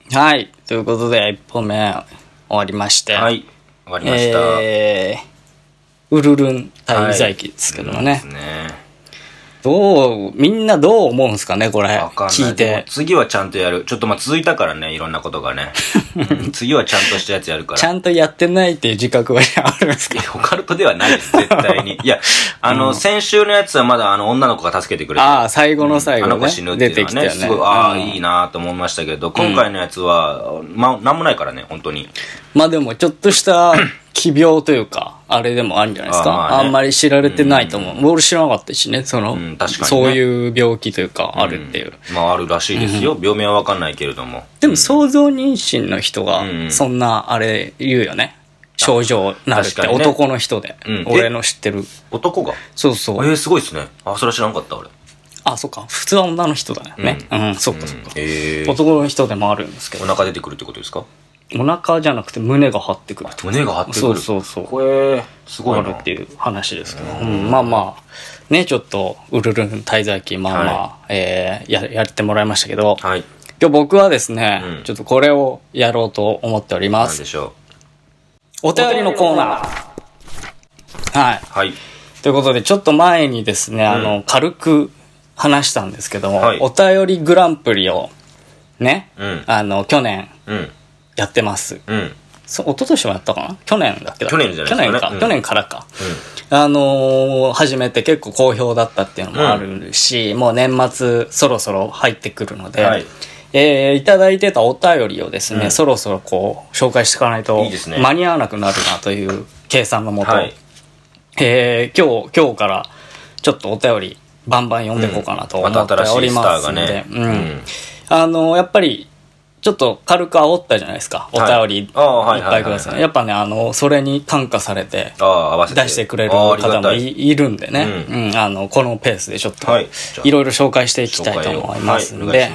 はい、ということで1本目終わりまして、 はい、終わりました。 ウルルン滞在期ですけどもね、 ですね。 みんなどう思うんですかね、これ聞いて。 次はちゃんとやる。ちょっと続いたからね、いろんなことがね、次はちゃんとしたやつやるから。 ちゃんとやってないっていう自覚はあるんですか？ オカルトではないです、絶対に。いや、先週のやつはまだ女の子が助けてくれて、 最後の最後、ね、 あの子死ぬっていうのはね、すごい、いいなと思いましたけど、今回のやつは、なんもないからね、本当に。 まあでもちょっとした奇病というかあれでもあるんじゃないですか。あんまり知られてないと思う。俺知らなかったしね、確かにね、そういう病気というかあるっていう、 あるらしいですよ。病名は分かんないけれども。 でも想像妊娠の人がそんなあれ言うよね、症状なるって。男の人で、俺の知ってる男が。 そうそう。 すごいですね。それは知らなかった俺。 そっか、普通は女の人だよね。そっかそっか。男の人でもあるんですけど。 お腹出てくるってことですか？ お腹じゃなくて胸が張ってくる。 胸が張ってくる。 そうこれすごいな。あるっていう話ですけど、まあね、ちょっとウルルン滞在期やってもらいましたけど、今日僕はですね、ちょっとこれをやろうと思っております。 何でしょう。お便りのコーナー。はい。ということでちょっと前にですね、軽く話したんですけども、お便りグランプリをね、去年やってます。一昨年もやったかな？去年だっけ？ 去年じゃないですかね。 去年からか。始めて結構好評だったっていうのもあるし、もう年末そろそろ入ってくるので、いただいてたお便りをですね、そろそろこう紹介していかないと間に合わなくなるなという計算のもと、今日からちょっとお便りバンバン読んでいこうかなと思っておりますので、やっぱりちょっと軽く煽ったじゃないですか、お便りいっぱいください。やっぱね、それに感化されて出してくれる方もいるんでね、このペースでちょっといろいろ紹介していきたいと思いますので、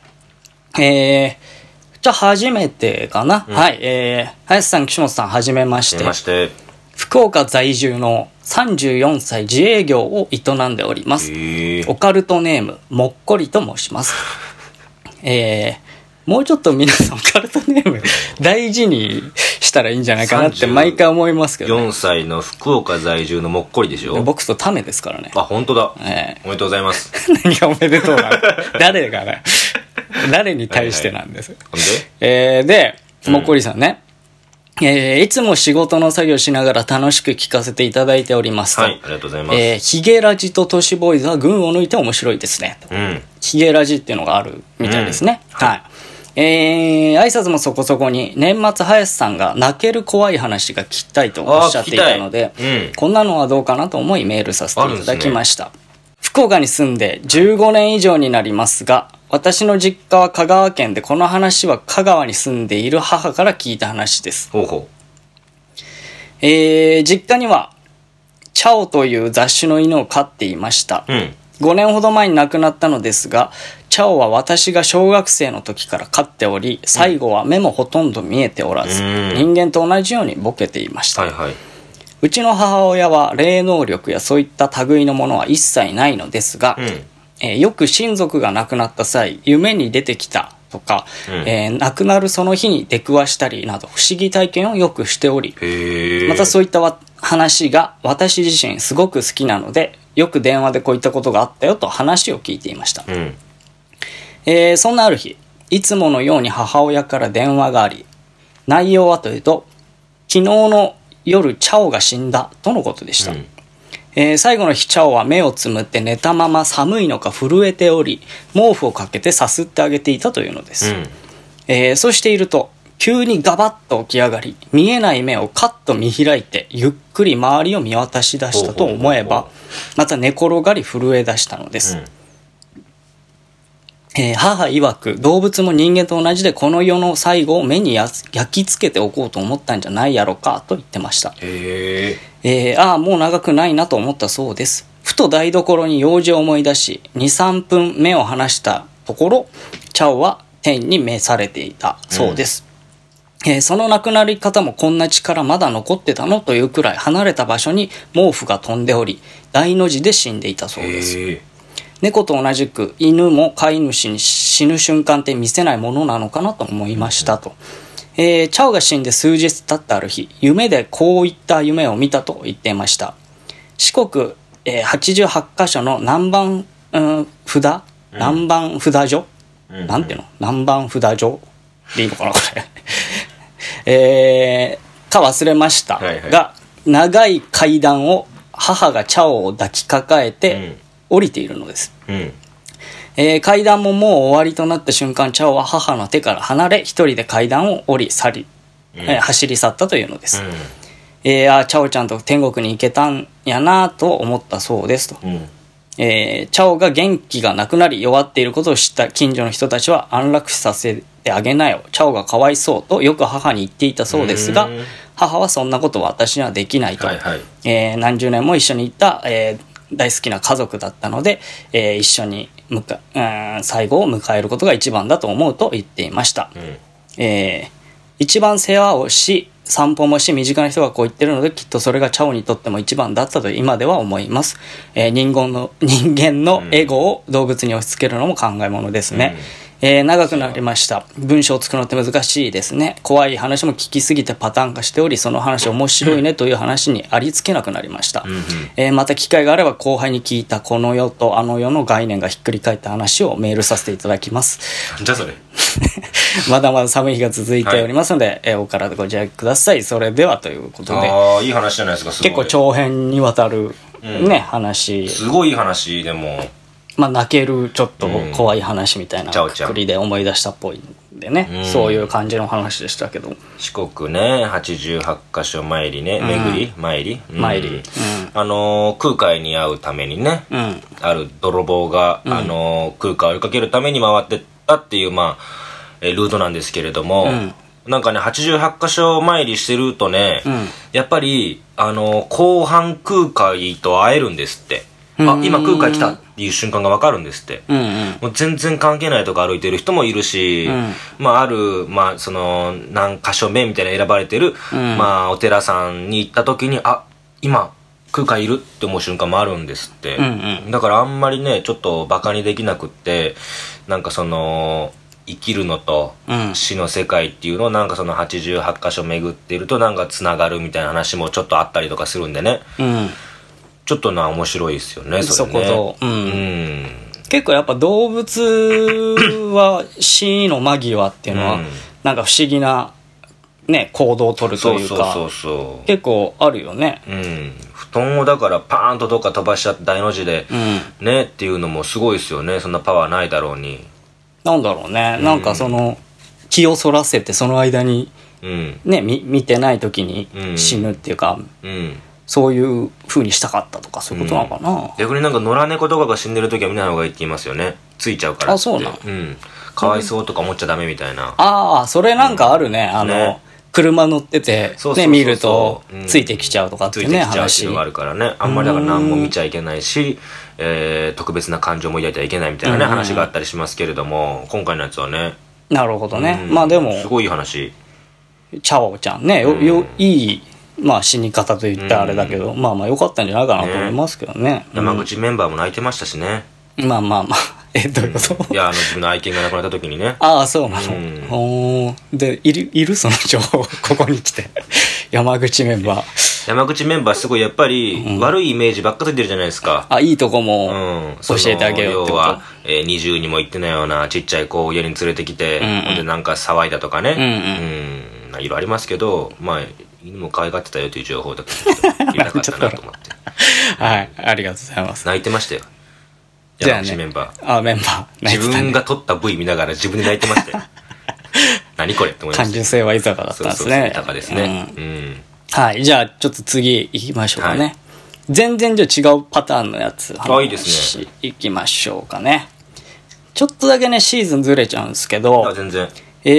じゃあ初めてかな。林さん、岸本さん、はじめまして。福岡在住の34歳自営業を営んでおります。オカルトネームもっこりと申します。もうちょっと皆さんオカルトネーム大事にしたらいいんじゃないかなって毎回思いますけど、ね、 4歳の福岡在住のもっこりでしょ。 僕とためですからね。 本当だ、おめでとうございます。 何がおめでとうなの？誰がね、誰に対してなんです。で、もっこりさんね、いつも仕事の作業しながら楽しく聞かせていただいておりますと。 ありがとうございます。 ヒゲラジとトシボーイズは群を抜いて面白いですね。ヒゲラジっていうのがあるみたいですね。挨拶もそこそこに、年末林さんが泣ける怖い話が聞きたいとおっしゃっていたので、こんなのはどうかなと思いメールさせていただきました。福岡に住んで15年以上になりますが、私の実家は香川県で、この話は香川に住んでいる母から聞いた話です。実家にはチャオという雑種の犬を飼っていました。5年ほど前に亡くなったのですが、チャオは私が小学生の時から飼っており、最後は目もほとんど見えておらず、人間と同じようにボケていました。うちの母親は霊能力やそういった類のものは一切ないのですが、よく親族が亡くなった際、夢に出てきたとか、亡くなるその日に出くわしたりなど不思議体験をよくしており、またそういった話が私自身すごく好きなので、よく電話でこういったことがあったよと話を聞いていました。そんなある日、いつものように母親から電話があり、内容はというと、昨日の夜チャオが死んだとのことでした。最後の日チャオは目をつむって寝たまま寒いのか震えており、毛布をかけてさすってあげていたというのです。そうしていると急にガバッと起き上がり、見えない目をカッと見開いてゆっくり周りを見渡し出したと思えば、また寝転がり震え出したのです。母曰く、動物も人間と同じでこの世の最後を目に焼き付けておこうと思ったんじゃないやろかと言ってました。もう長くないなと思ったそうです。ふと台所に用事を思い出し、 2,3 分目を離したところ、チャオは天に召されていたそうです。その亡くなり方もこんな力まだ残ってたのというくらい離れた場所に毛布が飛んでおり、大の字で死んでいたそうです。猫と同じく犬も飼い主に死死ぬ瞬間って見せないものなのかなと思いましたと。チャオが死んで数日経ったある日、夢でこういった夢を見たと言っていました。四国、88カ所の南蛮、南蛮札所、なんていうの、南蛮札所でいいのかなこれ、か忘れましたが、長い階段を母がチャオを抱きかかえて降りているのです。階段ももう終わりとなった瞬間、チャオは母の手から離れ、一人で階段を降り走り去ったというのです。チャオちゃんと天国に行けたんやなと思ったそうですと。チャオが元気がなくなり弱っていることを知った近所の人たちは、安楽死させてあげなよ、チャオがかわいそうとよく母に言っていたそうですが、母はそんなことは私にはできないと、何十年も一緒にいた、大好きな家族だったので、一緒に最後を迎えることが一番だと思うと言っていました。一番世話をし散歩もし身近な人がこう言ってるので、きっとそれがチャオにとっても一番だったと今では思います。人間のエゴを動物に押し付けるのも考えものですね。長くなりました。文章を作るのって難しいですね。怖い話も聞きすぎてパターン化しており、その話面白いねという話にありつけなくなりました。また機会があれば後輩に聞いたこの世とあの世の概念がひっくり返った話をメールさせていただきます。 じゃあそれまだまだ寒い日が続いておりますので、お体ご自愛ください。それではということで、 いい話じゃないですか。すごい結構長編にわたる話、 すごいいい話でも。 泣けるちょっと怖い話みたいなくくりで思い出したっぽいんでね、そういう感じの話でしたけど、 四国ね、88カ所参りね、参り、空海に会うためにね、ある泥棒が、空海を追いかけるために回ってったっていう、ルートなんですけれども、なんかね、88カ所参りしてるとね、やっぱり後半空海と会えるんですって。今空海来たっていう瞬間が分かるんですって。もう全然関係ないとこ歩いてる人もいるし、あるその何箇所目みたいな選ばれてる、お寺さんに行った時に今空海いるって思う瞬間もあるんですって。だからあんまりねちょっとバカにできなくって、なんかその生きるのと死の世界っていうのをなんかその88箇所巡っているとなんかつながるみたいな話もちょっとあったりとかするんでね、ちょっと面白いですよね、それね。そこと、 結構やっぱ動物は死の間際っていうのは、なんか不思議な、ね、行動を取るというか、結構あるよね。 布団をだからパーンとどっか飛ばしちゃって大の字で、ねっていうのもすごいですよね。そんなパワーないだろうに。 なんだろうね、なんかその気をそらせてその間に、ね、見てない時に死ぬっていうか、そういう風にしたかったとか、そういうことなのかな。 逆になんか野良猫とかが死んでる時は見ない方がいいって言いますよね。ついちゃうからって。 そうなの。 かわいそうとか思っちゃダメみたいな。 それなんかあるね。車乗っててね、見るとついてきちゃうとかっていうね、 話。ついてきちゃうっていうのがあるからね。あんまりだから何も見ちゃいけないし、特別な感情も抱いてはいけないみたいなね、話があったりしますけれども、今回のやつはね。 なるほどね。でもすごいいい話。 チャオちゃんね、いい死に方と言ったらあれだけど、良かったんじゃないかなと思いますけどね。 山口メンバーも泣いてましたしね。 どういうこと？ いや、自分の愛犬が亡くなった時にね。 そうなの。で、いるその情報、ここに来て。山口メンバーすごいやっぱり悪いイメージばっかついてるじゃないですか。 いいとこも教えてあげようってこと。要は、 20にも行ってないようなちっちゃい子を家に連れてきて、でなんか騒いだとかね。いろいろありますけど、犬も可愛がってたよという情報だけ言いたかったなと思って。 はい、ありがとうございます。 泣いてましたよ。山口メンバー。 メンバー。 自分が撮った V 見ながら自分で泣いてましたよ。何これって思いました。 感受性は豊かだったんですね。 豊かですね。 はい、じゃあちょっと次行きましょうかね。全然じゃあ違うパターンのやついいですね。 行きましょうかね。ちょっとだけね、シーズンずれちゃうんですけど。 全然。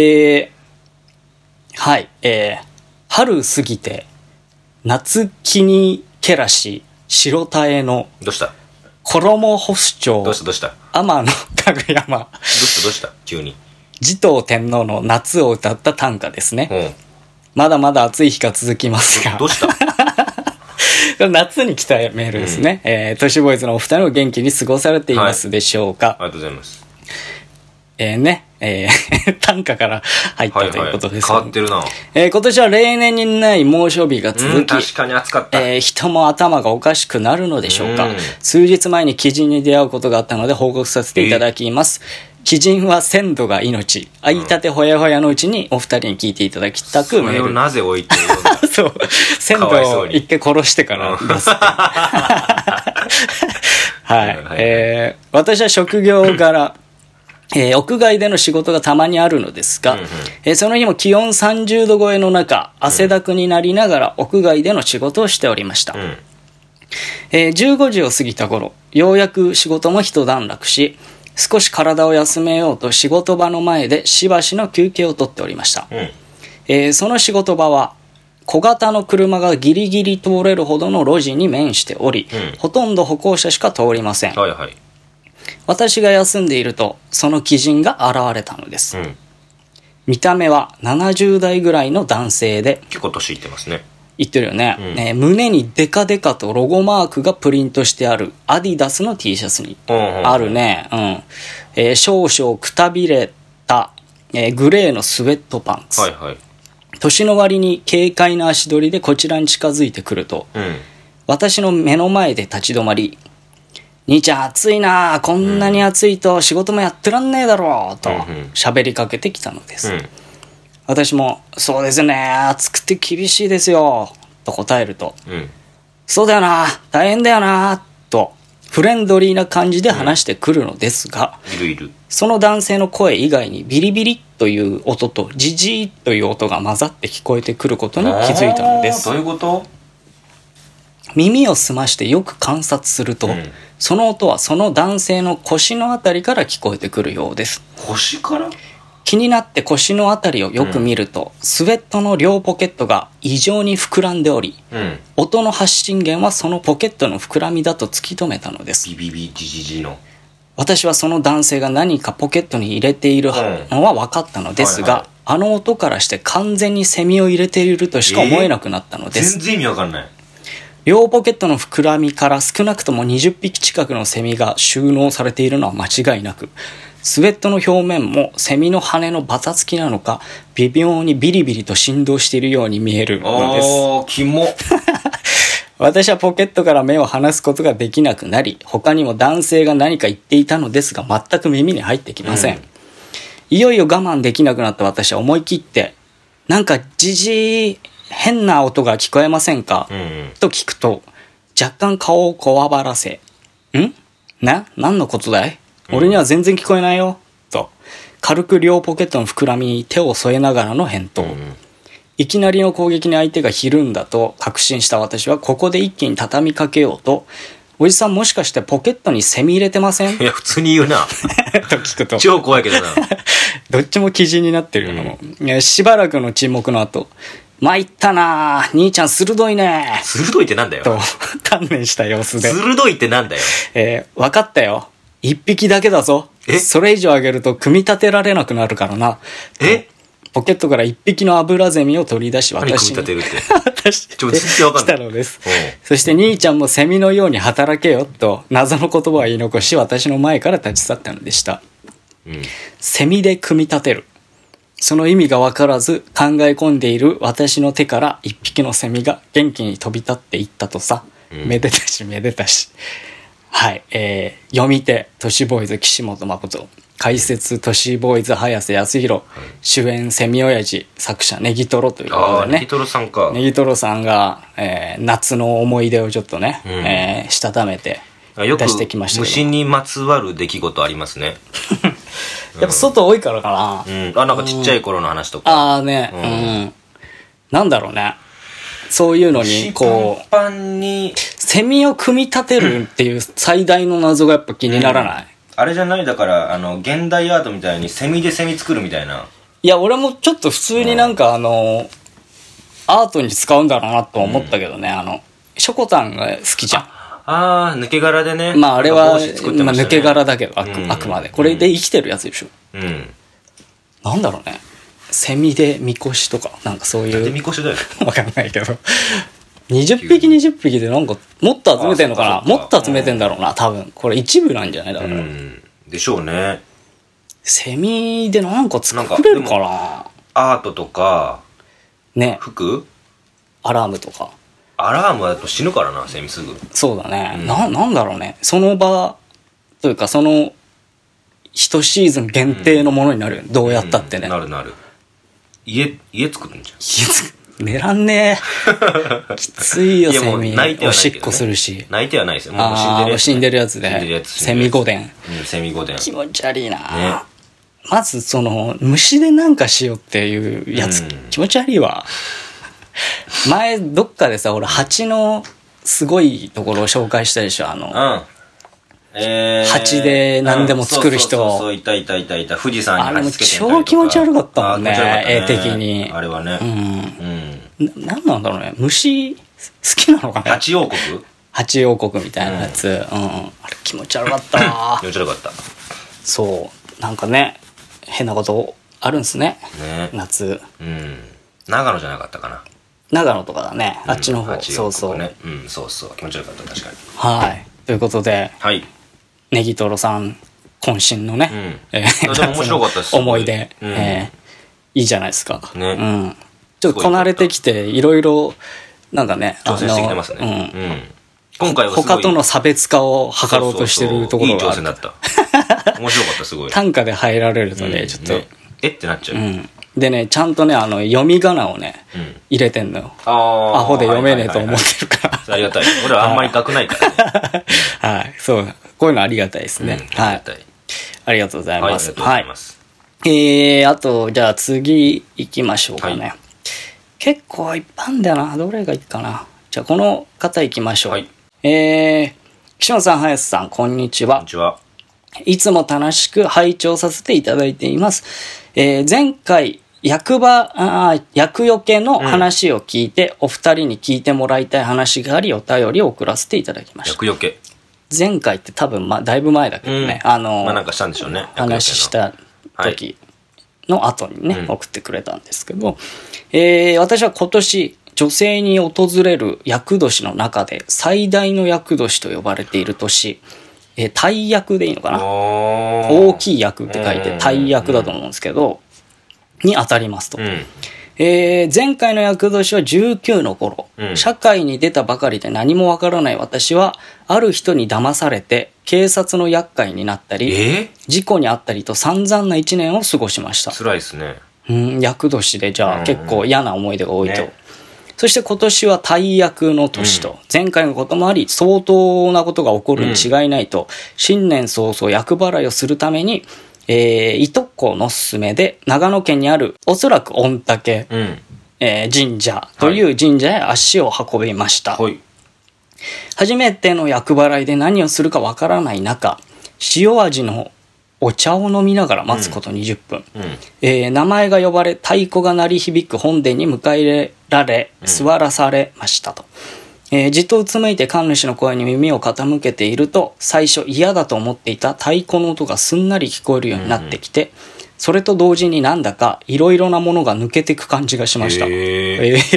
はい、春過ぎて夏木にけらし白田へのどうした衣干す町どうした天のかぐ山どうした急に持統天皇の夏を歌った短歌ですね。まだまだ暑い日が続きますがどうした夏に来たメールですね。都市ボーイズのお二人は元気に過ごされていますでしょうか。 ありがとうございます。 短歌から入ったということです、 変わってるな。 今年は例年にない猛暑日が続き、 確かに暑かった。 人も頭がおかしくなるのでしょうか。数日前に鬼神に出会うことがあったので報告させていただきます。鬼神は鮮度が命。会いたてほやほやのうちにお二人に聞いていただきたくメール。 それをなぜ置いているんだそう。鮮度を一回殺してから出すって。はい。私は職業柄、屋外での仕事がたまにあるのですが、その日も気温30度超えの中、汗だくになりながら屋外での仕事をしておりました。15時を過ぎた頃、ようやく仕事も一段落し、少し体を休めようと仕事場の前でしばしの休憩をとっておりました。その仕事場は小型の車がギリギリ通れるほどの路地に面しており、ほとんど歩行者しか通りません。私が休んでいるとその鬼神が現れたのです。見た目は70代ぐらいの男性で、 結構年いってますね。 言ってるよね。胸にデカデカとロゴマークがプリントしてあるアディダスの T シャツにあるね。少々くたびれた、グレーのスウェットパンツ。年の割に軽快な足取りでこちらに近づいてくると、私の目の前で立ち止まり、兄ちゃん暑いな、こんなに暑いと仕事もやってらんねえだろうと喋りかけてきたのです。私もそうですね、暑くて厳しいですよと答えると、そうだよな、大変だよなとフレンドリーな感じで話してくるのですが、その男性の声以外にビリビリという音とジジーという音が混ざって聞こえてくることに気づいたのです。 どういうこと？ 耳を澄ましてよく観察すると、その音はその男性の腰のあたりから聞こえてくるようです。 腰から？ 気になって腰のあたりをよく見ると、スウェットの両ポケットが異常に膨らんでおり、音の発信源はそのポケットの膨らみだと突き止めたのです。 ビビビジジジの。 私はその男性が何かポケットに入れているのは分かったのですが、あの音からして完全にセミを入れているとしか思えなくなったのです。 全然意味わかんない。 両ポケットの膨らみから少なくとも20匹近くのセミが収納されているのは間違いなく、スウェットの表面もセミの羽のバタつきなのか、微妙にビリビリと振動しているように見えるのです。 キモ。 私はポケットから目を離すことができなくなり、他にも男性が何か言っていたのですが全く耳に入ってきません。いよいよ我慢できなくなった私は思い切って、なんかジジー変な音が聞こえませんか、と聞くと、若干顔をこわばらせ、何のことだい？俺には全然聞こえないよと軽く両ポケットの膨らみに手を添えながらの返答。いきなりの攻撃に相手がひるんだと確信した私はここで一気に畳みかけようと、おじさんもしかしてポケットにセミ入れてません？ いや普通に言うなと聞くと超怖いけどなどっちも記事になってるの、しばらくの沈黙の後、参ったなぁ、兄ちゃん鋭いね。 鋭いってなんだよと観念した様子で、 鋭いってなんだよ。 分かったよ、一匹だけだぞ。それ以上あげると組み立てられなくなるからな。ポケットから一匹のアブラゼミを取り出し私に組み立てるって来たのです。そして兄ちゃんもセミのように働けよと謎の言葉を言い残し私の前から立ち去ったのでした。セミで組み立てる、その意味が分からず考え込んでいる私の手から一匹のセミが元気に飛び立っていったとさ。めでたしめでたし。はい、読み手都市ボーイズ岸本誠、解説都市ボーイズ早瀬康弘、主演セミ親父、作者ネギトロということでね。 ネギトロさんか。 ネギトロさんが、夏の思い出をちょっとね、したためて出してきましたけど。 虫にまつわる出来事ありますねやっぱ外多いからかな。 なんかちっちゃい頃の話とか。 なんだろうね、そういうのにこうパンにセミを組み立てるっていう最大の謎がやっぱ気にならない？ あれじゃない、だから現代アートみたいにセミでセミ作るみたいな。 いや俺もちょっと普通になんかアートに使うんだろうなと思ったけどね。ショコタンが好きじゃん。 抜け殻でね。 まああれは、抜け殻だけどあくまでこれで生きてるやつでしょ。なんだろうね、セミでみこしとかなんかそういう。 なんでみこしだよわかんないけど20匹20匹でなんかもっと集めてんのかな。もっと集めてんだろうな多分。これ一部なんじゃないだから。 でしょうね。 セミで何か作れるかな。 アートとかね、 服、 アラームとか。 アラームだと死ぬからな、セミすぐ。 そうだね、なんだろうね、その場というかその一シーズン限定のものになるよね、どうやったってね、 なるなる。家作るんじゃん。 寝らんねえきついよセミ。おしっこするし。 泣いてはないですよ。 もう死んでるやつで。セミ御殿。 セミ御殿。 気持ち悪いな、ね、まずその虫でなんかしようっていうやつ、気持ち悪いわ。前どっかでさ、俺蜂のすごいところを紹介したでしょ。蜂で何でも作る人。 そう、いた。富士山に蜂つけてたりとか。あれも超気持ち悪かったもんね、絵的に。 あれはね。 なんなんだろうね、虫好きなのかね。 蜂王国蜂王国みたいなやつ。あれ気持ち悪かったわ。 気持ち悪かった。 そう。なんかね、変なことあるんすね。夏。 長野じゃなかったかな。 長野とかだね。あっちの方。そうそう。 そう。気持ち悪かった、確かに。 はい。ということで。 はい。 ネギトロさん渾身のね、 でも面白かったです。 思い出、いいじゃないですか。ね。ちょっとこなれてきていろいろなんかね、 挑戦してきてますね。今回は他との差別化を図ろうとしてるところがある。 いい挑戦だった。面白かった、すごい。 短歌で入られるとね、ちょっとってなっちゃう。 でね、ちゃんとね、読み仮名をね、入れてんのよ。アホで読めねえと思ってるから。 ありがたい。俺はあんまり書くないからね。 はい、そう。こういうのありがたいですね。はい。ありがとうございます。はい。あと、じゃあ次行きましょうかね。結構いっぱいあんだよな。どれがいいかな。じゃあこの方行きましょう。岸本さん、林さん、こんにちは。 こんにちは。 いつも楽しく拝聴させていただいています。前回、厄除けの話を聞いて、お二人に聞いてもらいたい話があり、お便りを送らせていただきました。 厄除け。 前回って多分、だいぶ前だけどね。 なんかしたんでしょうね。 話した時の後にね、送ってくれたんですけど、私は今年、女性に訪れる厄年の中で最大の厄年と呼ばれている年、大厄でいいのかな、大きい厄って書いて大厄だと思うんですけど、に当たりますと。前回の厄年は19の頃、社会に出たばかりで何もわからない私は、ある人に騙されて警察の厄介になったり、事故に遭ったりと散々な1年を過ごしました。 辛いですね。 厄年でじゃあ結構嫌な思い出が多いと。そして今年は大厄の年と、前回のこともあり相当なことが起こるに違いないと、新年早々厄払いをするために、いとこの勧めで長野県にあるおそらく御嶽、神社という神社へ足を運びました。初めての厄払いで何をするかわからない中、塩味のお茶を飲みながら待つこと20分、名前が呼ばれ太鼓が鳴り響く本殿に迎え入れられ座らされましたと。じっとうつむいて神主の声に耳を傾けていると、最初嫌だと思っていた太鼓の音がすんなり聞こえるようになってきて、それと同時になんだかいろいろなものが抜けていく感じがしました。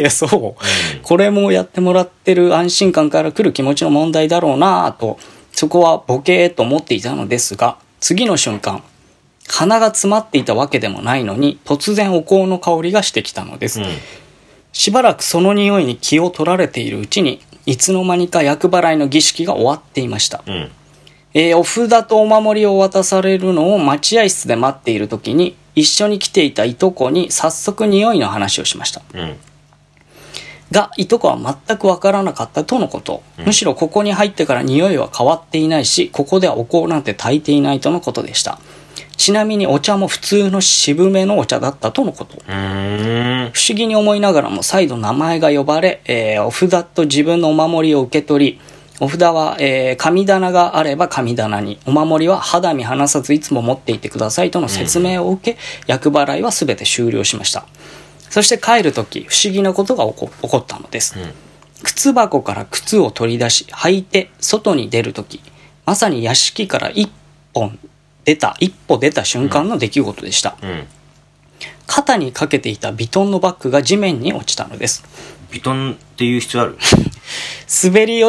そう、これもやってもらってる安心感から来る気持ちの問題だろうなぁと、そこはボケーと思っていたのですが、次の瞬間、鼻が詰まっていたわけでもないのに突然お香の香りがしてきたのです。しばらくその匂いに気を取られているうちに、いつの間にか厄払いの儀式が終わっていました。お札とお守りを渡されるのを待合室で待っている時に、一緒に来ていたいとこに早速匂いの話をしました。が、いとこは全くわからなかったとのこと。むしろここに入ってから匂いは変わっていないし、ここではお香なんて炊いていないとのことでした。ちなみにお茶も普通の渋めのお茶だったとのこと。不思議に思いながらも再度名前が呼ばれ、お札と自分のお守りを受け取り、お札は、神棚があれば神棚に、お守りは肌身離さずいつも持っていてくださいとの説明を受け、厄払いは全て終了しました。そして帰るとき、不思議なことが起こったのです。靴箱から靴を取り出し、履いて外に出るとき、まさに屋敷から一歩出た瞬間の出来事でした。肩にかけていたビトンのバッグが地面に落ちたのです。 ビトンっていう必要ある？ 滑り落ち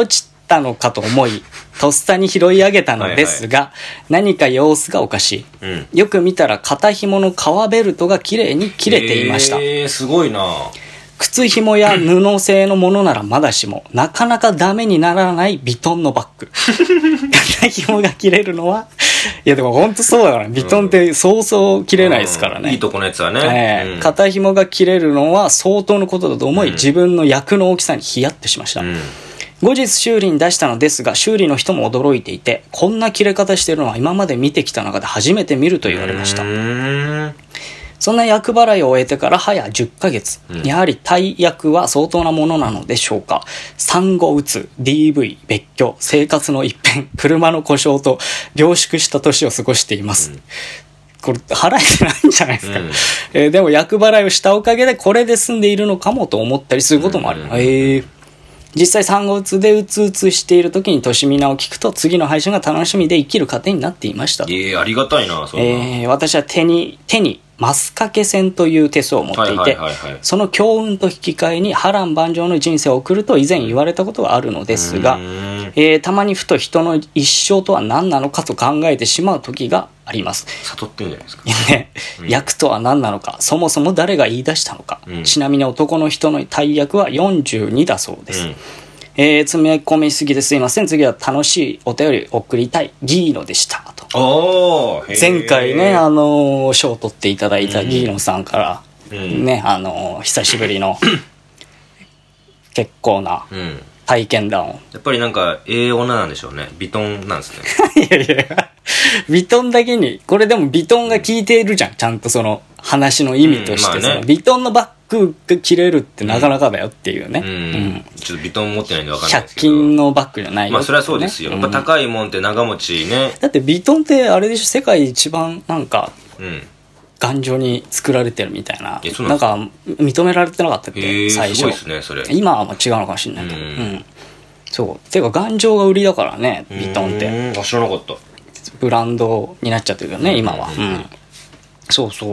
たのかと思いとっさに拾い上げたのですが、はいはい、何か様子がおかしい、よく見たら肩紐の革ベルトがきれいに切れていました。 すごいな。 靴紐や布製のものならまだしも、なかなかダメにならないビトンのバッグ。肩紐が切れるのは、いやでも本当そうだから、ビトンってそうそう切れないですからね。 いいとこのやつはね。 肩紐が切れるのは相当のことだと思い、自分の役の大きさにヒヤッとしました。後日修理に出したのですが、修理の人も驚いていて、こんな切れ方してるのは今まで見てきた中で初めて見ると言われました。そんな厄払いを終えてから早10ヶ月、やはり大役は相当なものなのでしょうか。産後うつ、DV、別居、生活の一変、車の故障と凝縮した年を過ごしています。これ払えてないんじゃないですか。でも厄払いをしたおかげでこれで済んでいるのかもと思ったりすることもある。実際産後うつでうつうつしている時にとしみなを聞くと、次の配信が楽しみで生きる糧になっていました。 ありがたいな。 私は手にマスカケ線という手相を持っていて、その強運と引き換えに波乱万丈の人生を送ると以前言われたことがあるのですが、たまにふと人の一生とは何なのかと考えてしまう時があります。 悟ってんじゃないですか。 役とは何なのか、そもそも誰が言い出したのか、ちなみに男の人の大役は42だそうです。詰め込みすぎですいません。次は楽しいお便り送りたいギーノでしたと。前回ね、賞を取っていただいたギーノさんから、ね、久しぶりの結構な体験談を、 やっぱりなんか女なんでしょうね。ビトンなんですね。いやいや、ビトンだけに、これでもビトンが効いているじゃん。ちゃんとその話の意味として、そのビトンのバッグが切れるってなかなかだよっていうね。 ちょっとビトン持ってないんで分かんないですけど。100均のバッグじゃないよ、ね。 まあそれはそうですよ。やっぱ高いもんって長持ちね。 だってビトンってあれでしょ、世界一番なんか、頑丈に作られてるみたいな。なんか認められてなかったっけ、最初。 すごいですね、それ。 今はもう違うのかもしれないけど。そう。てか頑丈が売りだからね、ビトンって。 知らなかった。 ブランドになっちゃってるよね、今は。そうそう。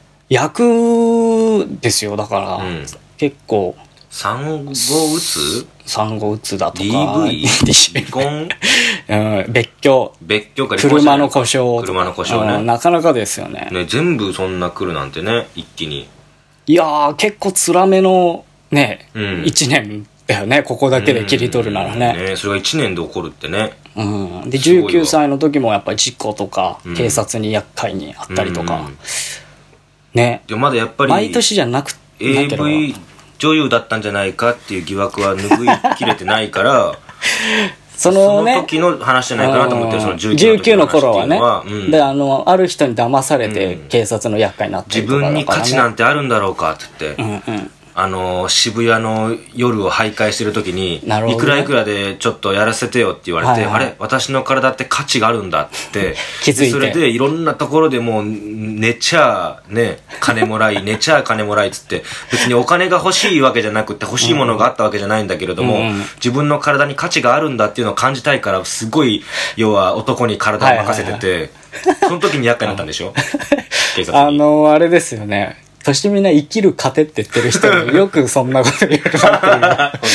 役ですよ、だから、結構。 産後うつだとか。 DV？ 離婚？ 別居か車の故障。 ね。 なかなかですよね。 全部そんな来るなんてね、一気に。 いやー、結構辛めのね、1年だよね、ここだけで切り取るならね。 それが1年で起こるってね。 で、19歳の時もやっぱり事故とか、警察に厄介にあったりとか。ね。 でもまだやっぱり毎年じゃなくて AV 女優だったんじゃないかっていう疑惑は拭いきれてないからその時の話じゃないかなと思ってる。その 19の頃はね、である人に騙されて警察の厄介になったりとかだからね。 自分に価値なんてあるんだろうかって言って、渋谷の夜を徘徊してる時に、いくらいくらでちょっとやらせてよって言われて、あれ私の体って価値があるんだって気づいて、 それでいろんなところでもう寝ちゃね金もらい寝ちゃ金もらいっつって、別にお金が欲しいわけじゃなくて欲しいものがあったわけじゃないんだけれども、自分の体に価値があるんだっていうのを感じたいから、すごい要は男に体を任せてて、その時に厄介になったんでしょ警察に。 あれですよね、としみな生きる糧って言ってる人によくそんなこと言うなって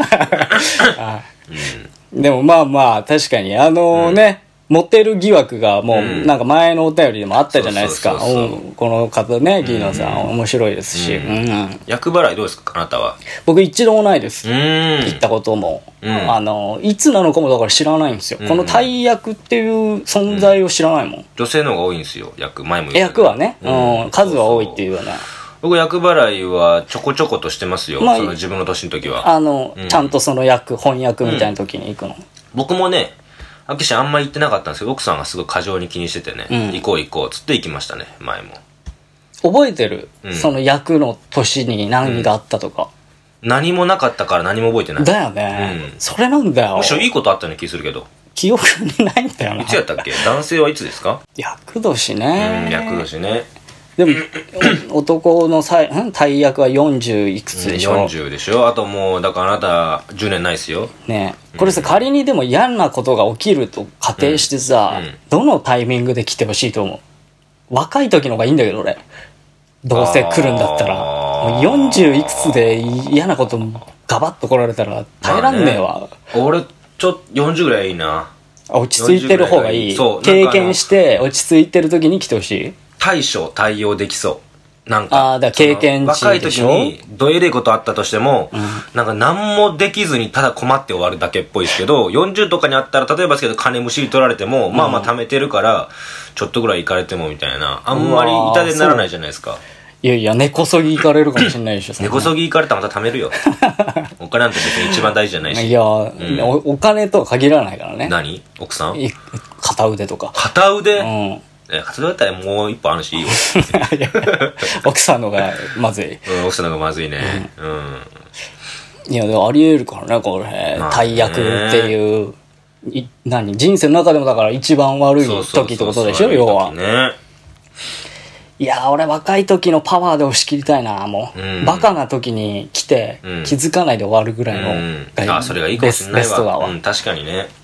いう。でもまあまあ確かにね、モテる疑惑がもうなんか前のお便りでもあったじゃないですか。この方ね、ギーノさん面白いですし。 厄払いどうですか、あなたは。 僕一度もないです。行ったことも。いつなのかもだから知らないんですよ。この大役っていう存在を知らないもん。 女性の方が多いんですよ、役。前も言った。役はね、数は多いっていうような。 僕厄払いはちょこちょことしてますよ、その自分の年の時は。 ちゃんとその翻訳みたいな時に行くの。 僕もね、あんま行ってなかったんですけど、奥さんがすごい過剰に気にしててね、行こうつって行きましたね、前も。 覚えてる、その役の年に何があったとか。 何もなかったから何も覚えてない。 だよね、それなんだよ。 むしろいいことあったような気するけど。 記憶にないんだよな。 いつやったっけ。男性はいつですか。 厄年ね。 厄年ね。 でも男の大役は40いくつでしょ。 40でしょ。あともうだからあなた10年ないっすよね。これさ、仮にでも嫌なことが起きると仮定してさ、どのタイミングで来てほしいと思う。若い時の方がいいんだけど俺、どうせ来るんだったらもう40いくつで嫌なことガバッと来られたら耐えらんねえわ。 俺 40ぐらいいいな。 落ち着いてる方がいい。そう。経験して落ち着いてる時に来てほしい。 対応できそう。なんか。 だから経験値でしょ。 若い時にどえれいことあったとしても、なんか何もできずにただ困って終わるだけっぽいですけど、40とかにあったら、例えばですけど金むしり取られても、まあまあ貯めてるから、ちょっとぐらい行かれてもみたいな、あんまり痛手にならないじゃないですか。 いやいや、根こそぎ行かれるかもしれないでしょ。 根こそぎ行かれたらまた貯めるよ。お金なんて別に一番大事じゃないし。 いや、お金とは限らないからね。 何？奥さん？ 片腕とか。 片腕？片腕だったらもう一歩あるしいいよ。 奥さんのがまずい。 奥さんのがまずいね。 いや、でもあり得るからね、これ。大役っていう。人生の中でもだから一番悪い時ってことでしょ、要は。いや俺若い時のパワーで押し切りたいな、もう。バカな時に来て、気づかないで終わるぐらいのそれがいいかもしれないわ。ベストだわ。確かにね。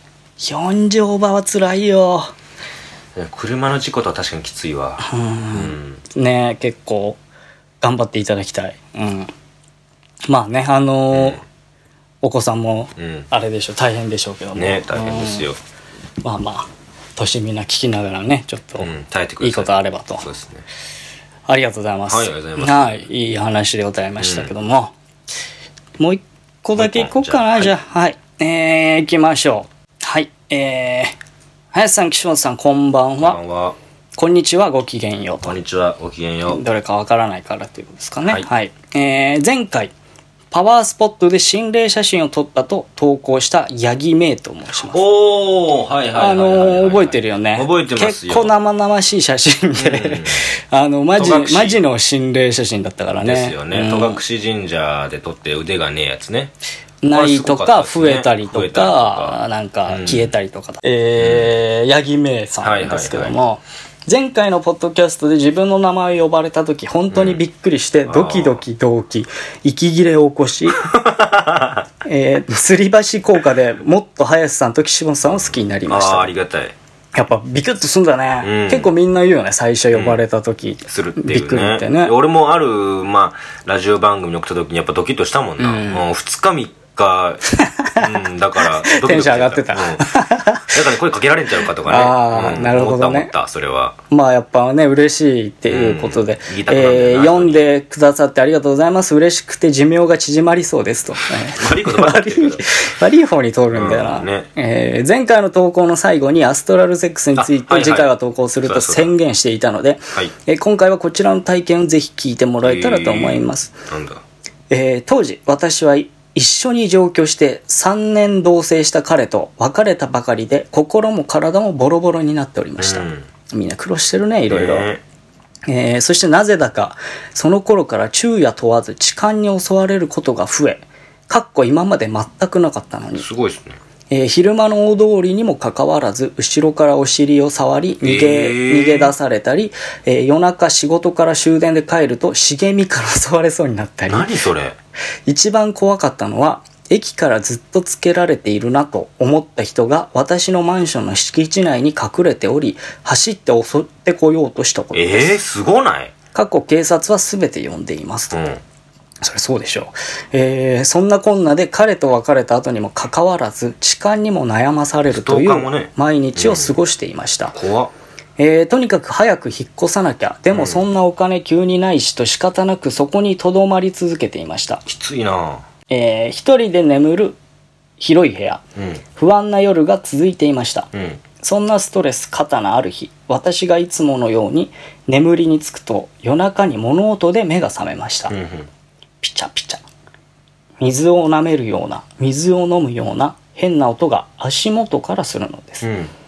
40オーバーは辛いよ。 車の事故とは確かにきついわ。 ね、結構頑張っていただきたい。まあね、お子さんもあれでしょ、大変でしょうけどもね、大変ですよ。 まあまあ年みんな聞きながらね、ちょっといいことあればと。 そうですね。 ありがとうございます。 はい、ありがとうございます。 はい、いい話でございましたけども、もう一個だけいこうかな。じゃあはい、行きましょう。はい、林さん、岸本さん、こんばんは。 こんばんは。 こんにちは、ごきげんようと。 こんにちは、ごきげんよう。 どれかわからないからということですかね。はい。前回パワースポットで心霊写真を撮ったと投稿した八木芽と申します。 おー、はいはいはい。 覚えてるよね。 覚えてますよ。 結構生々しい写真で、マジの心霊写真だったからね。 ですよね。戸隠神社で撮って腕がねえやつね。 ないとか、増えたりとか、なんか消えたりとか。八木芽さんなんですけども、前回のポッドキャストで自分の名前を呼ばれた時本当にびっくりしてドキドキ動悸息切れを起こし吊り橋効果でもっと林さんと岸本さんを好きになりました。 ありがたい。 やっぱビクッとすんだね、結構みんな言うよね、最初呼ばれた時、 するっていうね。 びっくりってね。 俺もラジオ番組に送った時にやっぱドキッとしたもんな。もう2日3日だからテンション上がってた。 だから声かけられんちゃうかとかね。なるほどね。思ったそれは。まあやっぱね嬉しいっていうことで、読んでくださってありがとうございます。嬉しくて寿命が縮まりそうですと。 悪いことばっかり言ってるけど。 悪い方に通るんだよな。前回の投稿の最後にアストラルセックスについて次回は投稿すると宣言していたので、今回はこちらの体験をぜひ聞いてもらえたらと思います。当時私は一緒に上京して3年同棲した彼と別れたばかりで心も体もボロボロになっておりました。みんな苦労してるね、いろいろ。そしてなぜだかその頃から昼夜問わず痴漢に襲われることが増え、今まで全くなかったのに。 すごいですね。 昼間の大通りにもかかわらず後ろからお尻を触り逃げ出されたり、夜中仕事から終電で帰ると茂みから襲われそうになったり。 何それ。 一番怖かったのは駅からずっとつけられているなと思った人が私のマンションの敷地内に隠れており走って襲ってこようとしたことです。 すごない？ 警察は全て呼んでいますと。それそうでしょう。そんなこんなで彼と別れた後にもかかわらず痴漢にも悩まされるという毎日を過ごしていました。 怖っ。 とにかく早く引っ越さなきゃ、でもそんなお金急にないしと仕方なくそこにとどまり続けていました。 きついな。 一人で眠る広い部屋、不安な夜が続いていました。そんなストレス過多なある日、私がいつものように眠りにつくと夜中に物音で目が覚めました。ピチャピチャ、水を舐めるような、水を飲むような変な音が足元からするのです。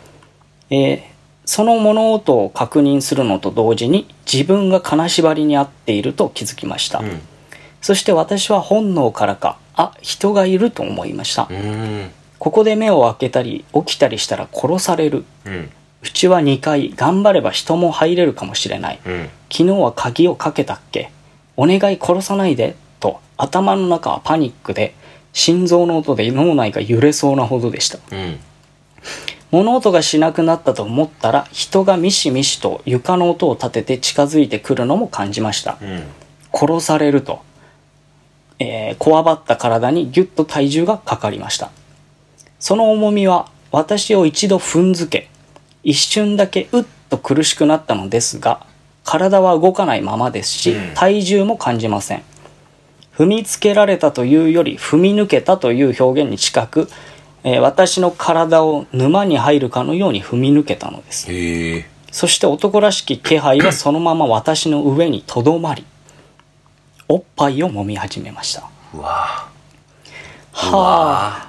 その物音を確認するのと同時に自分が金縛りに遭っていると気づきました。そして私は本能からか、人がいると思いました。ここで目を開けたり起きたりしたら殺される。うちは2階、頑張れば人も入れるかもしれない。昨日は鍵をかけたっけ？お願い殺さないでと頭の中はパニックで心臓の音で脳内が揺れそうなほどでした。物音がしなくなったと思ったら人がミシミシと床の音を立てて近づいてくるのも感じました。殺されると、こわばった体にギュッと体重がかかりました。 その重みは私を一度踏んづけ、一瞬だけうっと苦しくなったのですが、体は動かないままですし、体重も感じません。踏みつけられたというより踏み抜けたという表現に近く、私の体を沼に入るかのように踏み抜けたのです。そして男らしき気配はそのまま私の上にとどまり、おっぱいを揉み始めました。 うわはあは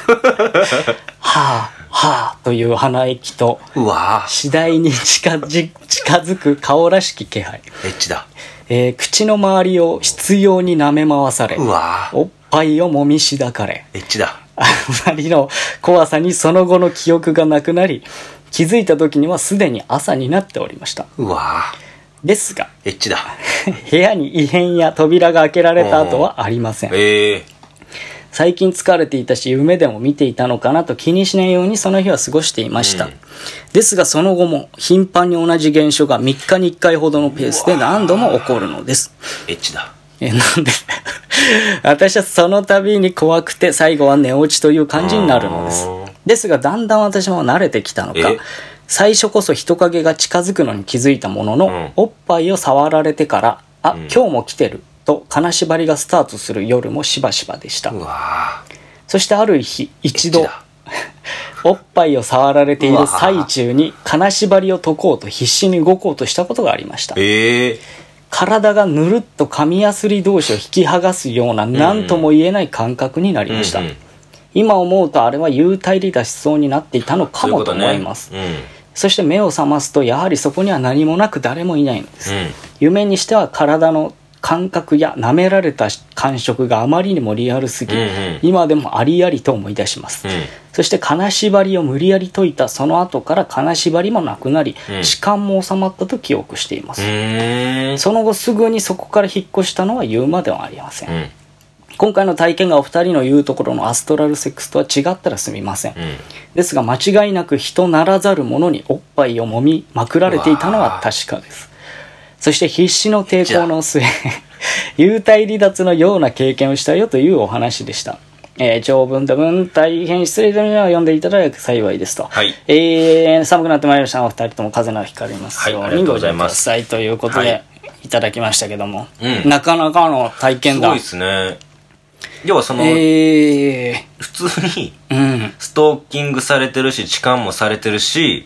あはあという鼻息と、次第に近づく顔らしき気配。 エッチだ。 口の周りを執拗に舐め回され、おっぱいを揉みしだかれ、 エッチだ。 あまりの怖さにその後の記憶がなくなり、気づいた時にはすでに朝になっておりました。ですが、 エッチだ。 部屋に異変や扉が開けられた跡はありません。最近疲れていたし、夢でも見ていたのかなと気にしないようにその日は過ごしていました。ですがその後も頻繁に同じ現象が3日に1回ほどのペースで何度も起こるのです。 エッチだ。 なんで私はその度に怖くて最後は寝落ちという感じになるのです。ですがだんだん私も慣れてきたのか、最初こそ人影が近づくのに気づいたものの、おっぱいを触られてから、今日も来てると金縛りがスタートする夜もしばしばでした。そしてある日一度おっぱいを触られている最中に金縛りを解こうと必死に動こうとしたことがありました。体がぬるっと紙やすり同士を引き剥がすような何とも言えない感覚になりました。今思うとあれは幽体離脱しそうになっていたのかもと思います。そして目を覚ますとやはりそこには何もなく誰もいないのです。夢にしては体の感覚や舐められた感触があまりにもリアルすぎ、今でもありありと思い出します。そして金縛りを無理やり解いたその後から金縛りもなくなり、痴漢も収まったと記憶しています。その後すぐにそこから引っ越したのは言うまではありません。今回の体験がお二人の言うところのアストラルセックスとは違ったらすみません。ですが間違いなく人ならざる者におっぱいを揉みまくられていたのは確かです。そして必死の抵抗の末幽体離脱のような経験をしたよというお話でした。長文多文大変失礼で読んでいただき幸いですと、寒くなってまいりましたお二人とも風邪のひかれますようにご自愛くださいということで、いただきましたけども、なかなかの体験だ。 すごいですね。要はその、普通にストーキングされてるし痴漢もされてるし、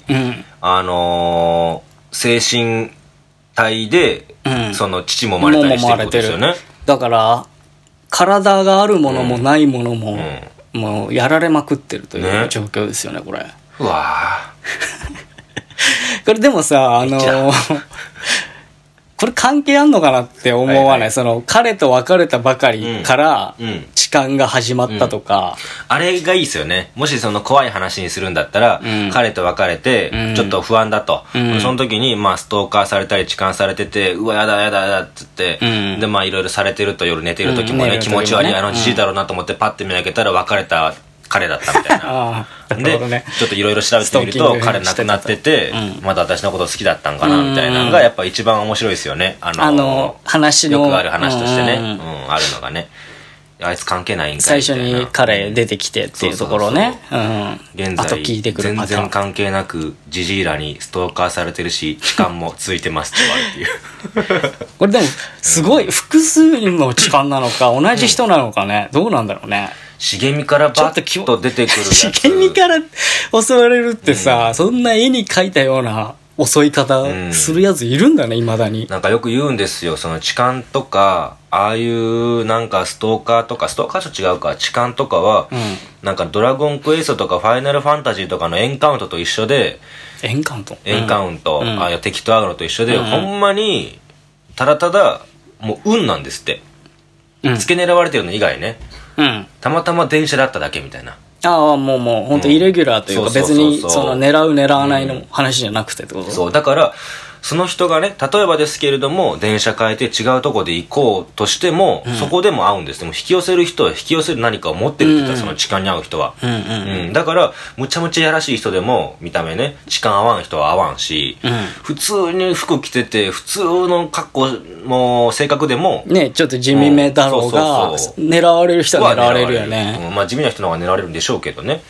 精神体で、その父も生まれたりしてることですよね。 だから体があるものもないものも、もうやられまくってるという状況ですよねこれ。 うわこれでもさこれ関係あんのかなって思わない、その彼と別れたばかりから痴漢が始まったとか、 あれがいいですよね。もしその怖い話にするんだったら、彼と別れてちょっと不安だと、その時にまあストーカーされたり痴漢されてて、うわやだやだやだっつって、でまあいろいろされてると夜寝てる時もね、気持ち悪いじじいだろうなと思ってパッて見上げたら別れた彼だったみたいなでちょっといろいろ調べてみると彼亡くなってて、まだ私のこと好きだったんかなみたいなのがやっぱ一番面白いですよね。 話のよくある話としてね、あるのがね、あいつ関係ないんかいみたいな、最初に彼出てきてっていうところね、 現在全然関係なくジジイらにストーカーされてるし痴漢も続いてますって言われていうこれでもすごい複数の痴漢なのか同じ人なのかね、どうなんだろうね。 茂みからバッと出てくるやつ、 茂みから襲われるってさ、そんな絵に描いたような襲い方するやついるんだね、未だに。 なんかよく言うんですよ、その痴漢とかああいうなんかストーカーとか、ストーカーと違うか、痴漢とかは、なんかドラゴンクエストとかファイナルファンタジーとかのエンカウントと一緒で、 エンカウント、 ああいう敵と会うのと一緒で、ほんまにただただもう運なんですって、付け狙われてるの以外ね、たまたま電車だっただけみたいな。 もう本当イレギュラーというか、別にその狙う狙わないの話じゃなくてってこと。 そうだからその人がね、例えばですけれども電車変えて違うとこで行こうとしても、そこでも会うんです。でも引き寄せる人は引き寄せる何かを持ってるって言ったら、その痴漢に会う人は、だからむちゃむちゃやらしい人でも見た目ね、痴漢合わん人は合わんし、普通に服着てて普通の格好も性格でもね、ちょっと地味めだろうが狙われる人は狙われるよね。 まあ地味な人の方が狙われるんでしょうけどね。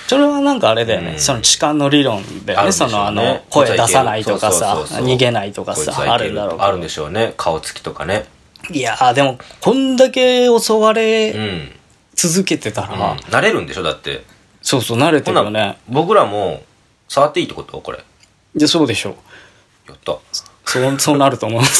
それはなんかあれだよね、その痴漢の理論だよね、その声出さないとかさ、逃げないとかさ、あるんだろうけど。 あるんでしょうね、顔つきとかね。 いやー、でも、こんだけ襲われ続けてたら。 慣れるんでしょ、だって。 そうそう、慣れてるよね。 僕らも、触っていいってことこれ。 いや、そうでしょう。やった。 そうなると思います。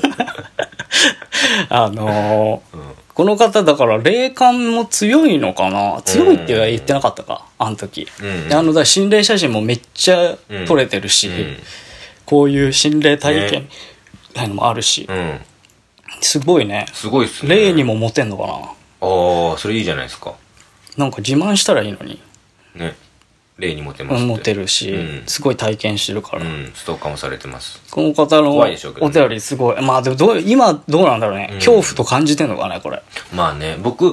この方だから霊感も強いのかな、強いって言ってなかったか、あの時。だから心霊写真もめっちゃ撮れてるし、こういう心霊体験みたいのもあるし、すごいね。 すごいっすね。 霊にもモテんのかな。 ああ、それいいじゃないですか。 なんか自慢したらいいのにね。霊にモテますって。 モテるし、すごい体験してるから、 ストーカーもされてます。 この方のお便りすごい、まあでも今どうなんだろうね、恐怖と感じてんのかねこれ。 まあね、僕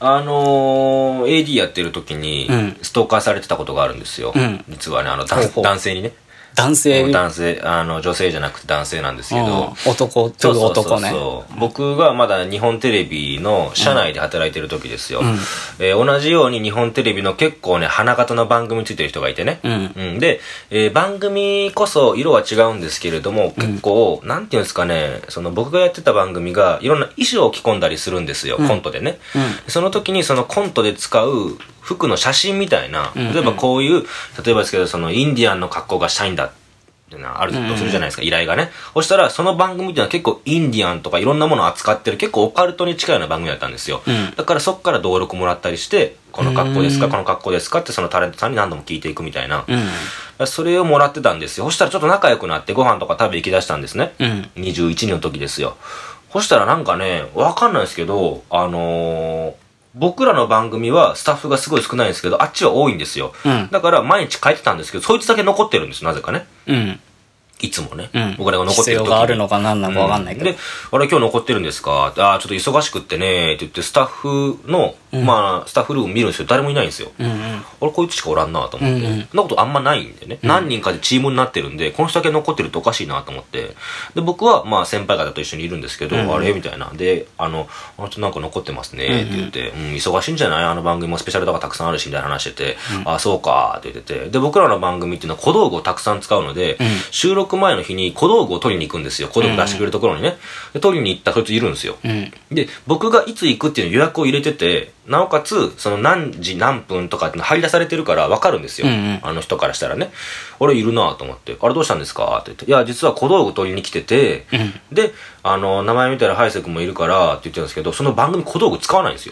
AD やってる時にストーカーされてたことがあるんですよ、実はね、男性にね。女性じゃなくて男性なんですけど、 男という男ね。 僕がまだ日本テレビの社内で働いてる時ですよ、同じように日本テレビの結構ね花形の番組についてる人がいてね、で、番組こそ色は違うんですけれども、結構なんていうんですかね、その僕がやってた番組がいろんな衣装を着込んだりするんですよ、コントでね、その時にそのコントで使う服の写真みたいな、例えばこういう、例えばですけど、そのインディアンの格好がしたいんだっていうのがあるとするじゃないですか、依頼がね。そしたらその番組っていうのは結構インディアンとかいろんなものを扱ってる結構オカルトに近いような番組だったんですよ、だからそっから登録もらったりして、この格好ですか、この格好ですかってそのタレントさんに何度も聞いていくみたいな、それをもらってたんですよ。そしたらちょっと仲良くなってご飯とか食べ行きだしたんですね、21人の時ですよ。そしたらなんかね、わかんないですけど、僕らの番組はスタッフがすごい少ないんですけど、あっちは多いんですよ、だから毎日書いてたんですけど、そいつだけ残ってるんです、なぜかね、いつもね、僕らが残ってる時に必要があるのか何なのか分かんないけど、 で、あれ今日残ってるんですか、ちょっと忙しくってねって言ってスタッフの、スタッフルーム見るんですけど誰もいないんですよ、俺こいつしかおらんなと思って、そんなことあんまないんでね、何人かでチームになってるんで、この人だけ残ってるとおかしいなと思って、で僕は先輩方と一緒にいるんですけど、あれみたいなで、あの人なんか残ってますねって言って、忙しいんじゃない、あの番組もスペシャルとかたくさんあるしみたいな話してて、そうかって言ってて、で僕らの番組っていうのは小道具をたくさん使うので、収録前の日に小道具を取りに行くんですよ、小道具出してくれるところにね、で取りに行ったそいついるんですよ、で僕がいつ行くっていう予約を入れてて、なおかつその何時何分とかっての張り出されてるから分かるんですよ、あの人からしたらね。俺いるなと思って、あれどうしたんですかって言って、いや実は小道具取りに来てて、で名前見たらハイセ君もいるからって言ってるんですけど、その番組小道具使わないんですよ。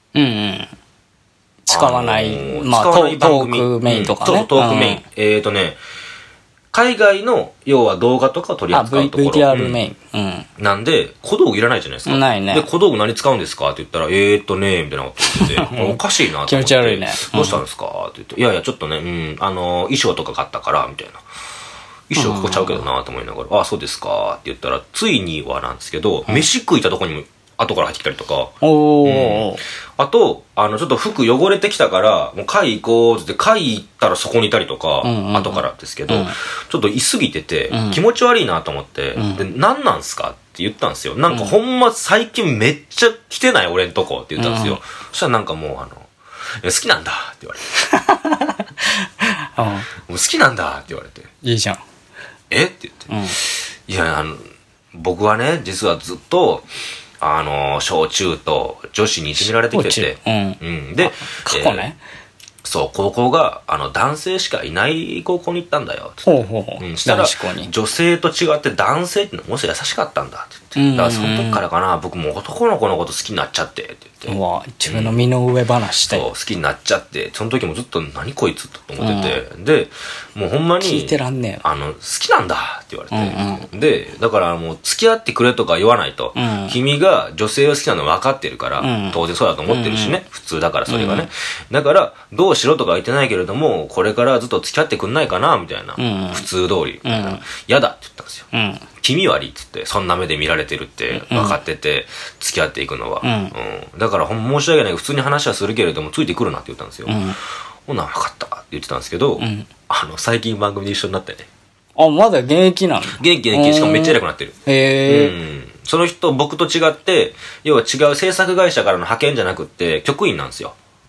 使わない、トークメインとかね、 トークメイン、海外の要は動画とかを取り扱うところ、 VTR メイン、 なんで小道具いらないじゃないですか。 ないね。 で小道具何使うんですかって言ったらみたいなこと言ってておかしいなと思って、 気持ち悪いね、 どうしたんですかって言って、いやいやちょっとね、衣装とか買ったからみたいな、衣装ここちゃうけどなと思いながら、そうですかって言ったら、ついにはなんですけど、飯食いたとこにも後から入ってきたりとか、あとちょっと服汚れてきたからもう買い行こうって買い行ったらそこにいたりとか、後からですけど、ちょっと居すぎてて、気持ち悪いなと思って、で何なんすかって言ったんですよ。なんかほんま最近めっちゃ来てない俺んとこって言ったんですよ、そしたらなんかもう好きなんだって言われてもう好きなんだって言われて、 いいじゃんって言って、いや僕はね実はずっと小中と女子にいじめられてきてて、で過去ね、 そう高校が男性しかいない高校に行ったんだよって言って、したら女性と違って男性ってのはものすごい優しかったんだって言って、だからその時からかな、僕も男の子のこと好きになっちゃってって言って、 自分の身の上話して、 そう好きになっちゃって、その時もずっと何こいつと思ってて、でもうほんまに聞いてらんねえ好きなんだって言われて、でだからもう付き合ってくれとか言わないと、君が女性を好きなの分かってるから、当然そうだと思ってるしね、普通だからそれがね、だからどうしろとか言ってないけれども、これからずっと付き合ってくんないかなみたいな、普通通り嫌だって言ったんですよ、気味悪いっつって、そんな目で見られてるって分かってて付き合っていくのは、だから申し訳ない、普通に話はするけれどもついてくるなって言ったんですよ、ほな分かったって言ってたんですけど、最近番組で一緒になってね。 まだ現役なの？ 現役、しかもめっちゃ偉くなってる。その人僕と違って、要は違う制作会社からの派遣じゃなくって局員なんですよ。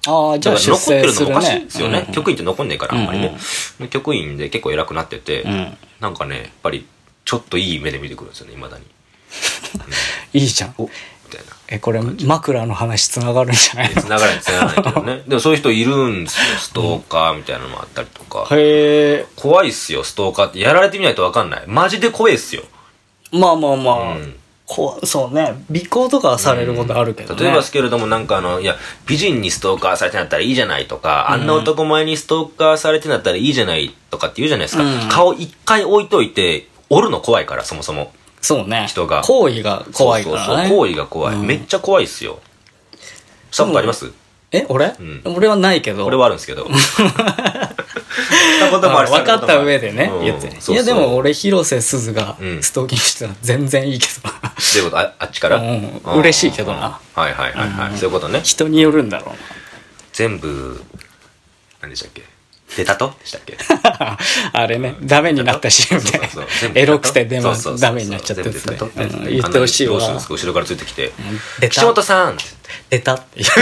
ああ、じゃあ出残ってるの世するもおかしいんね。 ですよね。局員って残んねえから、あんまりね。局員で結構偉くなってて、 んなんかね、やっぱり、ちょっといい目で見てくるんですよね、未だに。 いいじゃん。 おみたいな。 これ枕の話つながるんじゃないの？ つながらないけどね。でもそういう人いるんですよ。ストーカーみたいなのもあったりとか。 へえ。 怖いっすよ、ストーカーって。やられてみないと分かんない。マジで怖いっすよ。 まあまあまあ。そうね。尾行とかはされることあるけどね。 例えばですけれども、なんかいや、美人にストーカーされてなったらいいじゃないとか、あんな男前にストーカーされてなったらいいじゃないとかって言うじゃないですか。顔一回置いといて、折るの怖いから、そもそも。 そうね。 人が。 行為が怖いからね。 そう行為が怖い。めっちゃ怖いっすよ。したことあります？ 俺？俺はないけど。 俺はあるんですけど。 分かった上でね、言って。いやでも俺、広瀬すずがストーキングしてたら全然いいけどな。 どういうこと？あっちから？ 嬉しいけどな。 はいはいはいはい。そういうことね。 人によるんだろうな。 全部、何でしたっけ？出たとでしたっけ？ あれね、ダメになったシーンで、エロくてダメになっちゃったやつね。言ってほしいわ。 後ろからついてきて、 出た。 岸本さん出たって言う。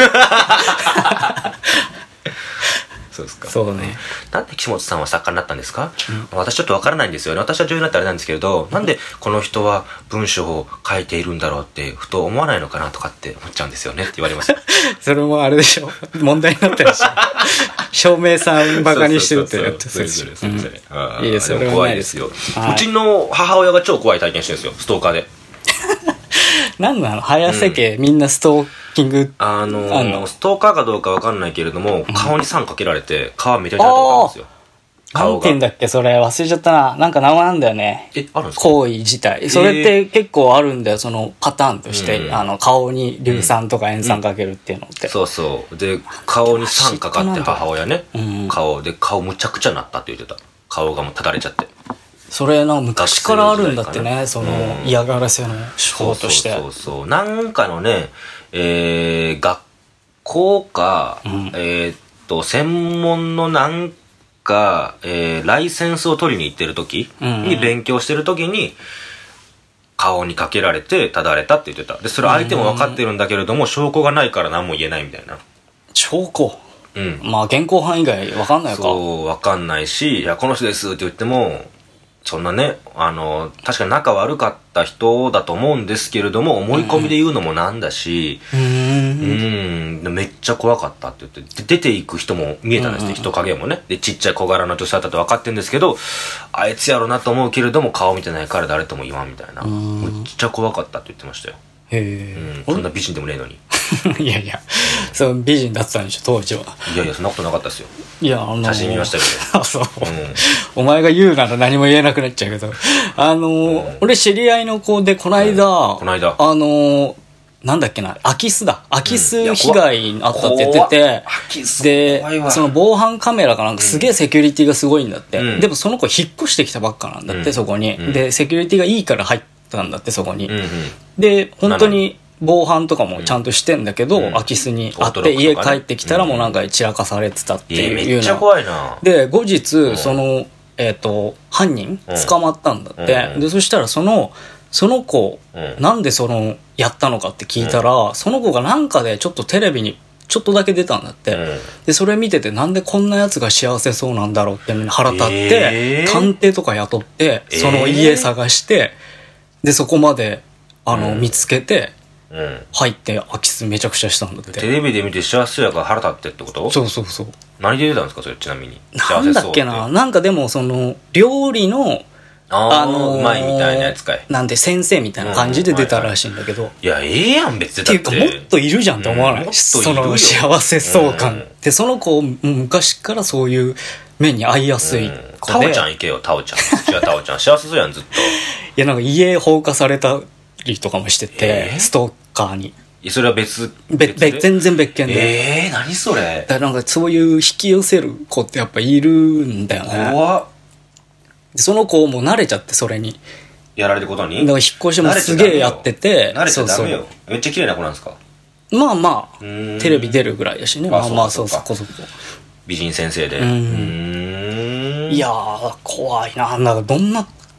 そうですか。 そうね。 なんで岸本さんは作家になったんですか？私ちょっとわからないんですよね。私は女優になったらあれなんですけれど、なんでこの人は文章を書いているんだろうってふと思わないのかなとかって思っちゃうんですよねって言われます。 それもあれでしょ、問題になってるし、照明さんバカにしてるってやってるし。いいですよ。 でも怖いですよ。うちの母親が超怖い体験してるんですよ、ストーカーで。 なんなの？早瀬家みんなストーキングストーカーかどうかわかんないけれども、顔に酸かけられて皮めちゃくちゃなとこあるんですよ。 なんて言うんだっけ、それ忘れちゃったな。なんか名前なんだよね。 あるんですか？ 行為自体。それって結構あるんだよ、そのパターンとして。顔に硫酸とか塩酸かけるっていうのって。 そうそう。で、顔に酸かかって母親ね。顔むちゃくちゃなったって言ってた。顔がもうただれちゃって。 それ昔からあるんだってね、その嫌がらせの手法として。 そう。なんかのね、学校か、専門のなんか、ライセンスを取りに行ってる時に勉強してる時に、顔にかけられてただれたって言ってた。で、それ相手も分かってるんだけれども、証拠がないから何も言えないみたいな。 証拠？まあ現行犯以外分かんないか。 そう、分かんないし、いや、この人ですって言っても、そんなね、確かに仲悪かった人だと思うんですけれども、思い込みで言うのもなんだし、めっちゃ怖かったって言って、出ていく人も見えたんですね、人影もね。で、ちっちゃい小柄な女性だったって分かってるんですけど、あいつやろなと思うけれども、顔見てないから誰とも言わんみたいな。めっちゃ怖かったって言ってましたよ。こんな美人でもねえのに。 いやいや、そう美人だったんでしょ、当時は。 いやいや、そんなことなかったですよ。 いや、 写真見ましたよ。 あ、そう。お前が言うなら何も言えなくなっちゃうけど。俺知り合いの子で、この間、なんだっけな、空き巣だ。空き巣被害にあったって言ってて、で、その防犯カメラがなんかすげえセキュリティがすごいんだって。でもその子引っ越してきたばっかなんだって、そこに。で、セキュリティがいいから入ったんだって、そこに。で、本当に、防犯とかもちゃんとしてんだけど、空き巣にあって家帰ってきたらもうなんか散らかされてたっていうめっちゃ怖いな。 で後日その犯人捕まったんだって。でそしたらその子なんでやったのかって聞いたら、その子がなんかでちょっとテレビにちょっとだけ出たんだって。でそれ見てて、なんでこんなやつが幸せそうなんだろうって腹立って探偵とか雇ってその家探して、でそこまで見つけて入って空き巣めちゃくちゃしたんだって。 テレビで見て幸せそうやから腹立ってってこと？ そうそうそう。 何で出たんですかそれ、ちなみに。 なんだっけな、なんかでもその料理のうまいみたいなやつかい。 なんで先生みたいな感じで出たらしいんだけど、 いややん別に。 っていうかもっといるじゃんって思わない？その幸せそう感で、その子昔からそういう目に遭いやすい子で。 タオちゃん行けよ、タオちゃん。違う、タオちゃん幸せそうやんずっと。いやなんか家放火されたりとかもしてて、ストーカーに。 それは全然別件で。 何それ。 だからなんかそういう引き寄せる子ってやっぱいるんだよね。 怖っ。 その子も慣れちゃって、それにやられることに。 だから引っ越しもすげえやってて。 慣れちゃダメよ。めっちゃ綺麗な子なんですか？ まあまあテレビ出るぐらいだしね。まあまあそうそこそこ美人先生で。 いやー怖いな。なんかどんな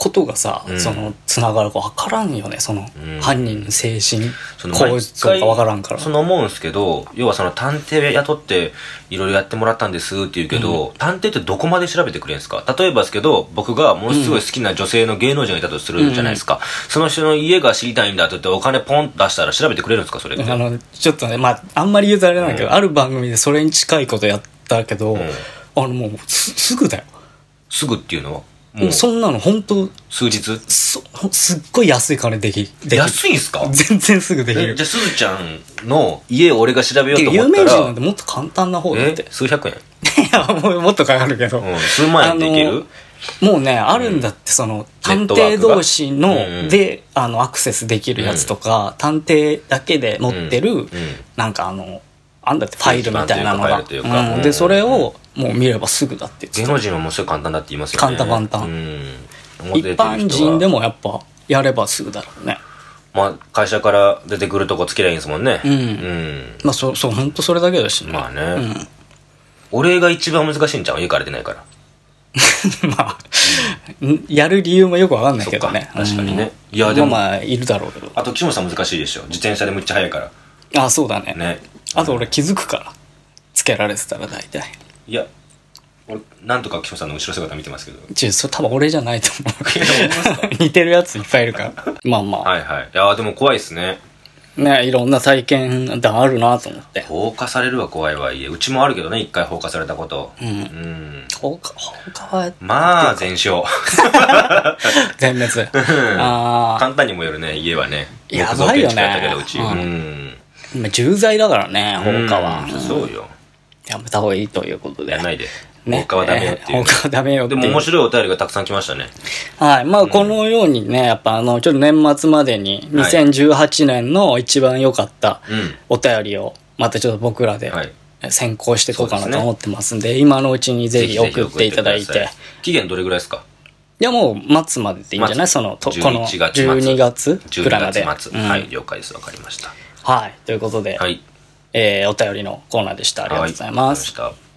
ことがさ、そのつながるか分からんよね、その犯人の精神構造が分からんから。 その思うんですけど、要はその探偵雇っていろいろやってもらったんですって言うけど、探偵ってどこまで調べてくれるんですか？例えばですけど、僕がものすごい好きな女性の芸能人がいたとするじゃないですか、その人の家が知りたいんだって言ってお金ポンと出したら調べてくれるんですか？それって。 ちょっとね、まああんまり言うとあれなんだけど、ある番組でそれに近いことやったけど、もうすぐだよ。 すぐっていうのはもうそんなの本当数日すっごい安い金でき安いんすか？ 全然すぐできる。 じゃあすずちゃんの家を俺が調べようと思ったら、 有名人なんてもっと簡単な方だって。 数百円？いやもっとかかるけど、 数万円でいける？ もうねあるんだって、その探偵同士のでアクセスできるやつとか、探偵だけで持ってるなんかあんだってファイルみたいなのが、でそれをもう見ればすぐだって言ってた。 芸能人はもうすぐ簡単だって言いますよね。 簡単、一般人でもやっぱやればすぐだろうね。 まあ会社から出てくるとこつけりゃいいんですもんね。 まあそう本当それだけだしね。 まあね、俺が一番難しいんちゃう？家から出ないからまあ、やる理由もよくわかんないけどね。 確かにね。いやでもまあいるだろうけど。 あと岸本さん難しいでしょ、自転車でむっちゃ速いから。 あ、そうだね。あと俺気づくからつけられてたら大体。 いや俺なんとか岸本さんの後ろ姿見てますけど、 それ多分俺じゃないと思う。似てるやついっぱいいるからまあまあ、 はいはい。いやでも怖いっすね。 ね、いろんな体験談あるなと思って。 放火されるは怖いわ。家うちもあるけどね、一回放火されたこと。 放火はまあ全焼全滅簡単にもよるね、家はね。 やばいよね。今重罪だからね、放火は。 そうよ、 やめた方がいいということで。 やらないで、放火はダメよっていう。 放火はダメよっていう。 でも面白いお便りがたくさん来ましたね。 はい。まあこのようにね、やっぱちょっと年末までに2018年の一番良かったお便りをまたちょっと僕らで先行していこうかなと思ってますんで、今のうちにぜひ送っていただいて。 期限どれぐらいですか？ いやもう末まででいいんじゃない？この12月ぐらいまで。 はい、了解です。わかりました。 はい。ということで、お便りのコーナーでした。ありがとうございます。